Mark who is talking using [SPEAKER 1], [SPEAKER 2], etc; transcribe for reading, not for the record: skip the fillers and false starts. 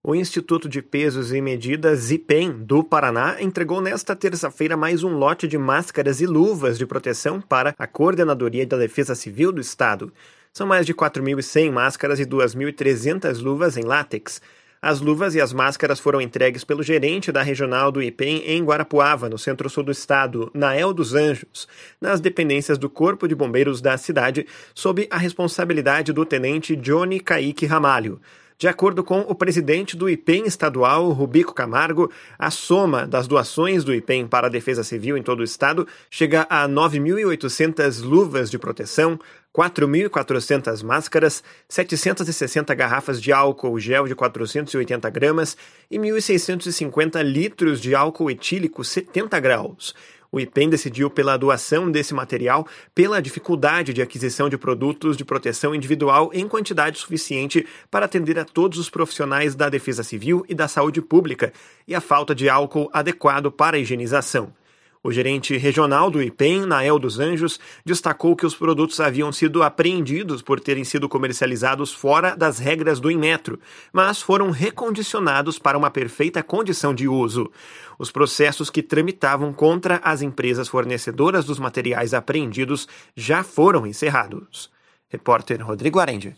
[SPEAKER 1] O Instituto de Pesos e Medidas IPEM do Paraná entregou nesta terça-feira mais um lote de máscaras e luvas de proteção para a Coordenadoria da Defesa Civil do Estado. São mais de 4.100 máscaras e 2.300 luvas em látex. As luvas e as máscaras foram entregues pelo gerente da regional do IPEM em Guarapuava, no centro-sul do estado, Nael dos Anjos, nas dependências do Corpo de Bombeiros da cidade, sob a responsabilidade do tenente Johnny Kaique Ramalho. De acordo com o presidente do IPEM estadual, Rubico Camargo, a soma das doações do IPEM para a Defesa Civil em todo o estado chega a 9.800 luvas de proteção, 4.400 máscaras, 760 garrafas de álcool gel de 480 gramas e 1.650 litros de álcool etílico 70 graus. O IPEM decidiu pela doação desse material pela dificuldade de aquisição de produtos de proteção individual em quantidade suficiente para atender a todos os profissionais da Defesa Civil e da Saúde Pública e a falta de álcool adequado para a higienização. O gerente regional do IPEM, Nael dos Anjos, destacou que os produtos haviam sido apreendidos por terem sido comercializados fora das regras do Inmetro, mas foram recondicionados para uma perfeita condição de uso. Os processos que tramitavam contra as empresas fornecedoras dos materiais apreendidos já foram encerrados. Repórter Rodrigo Arendi.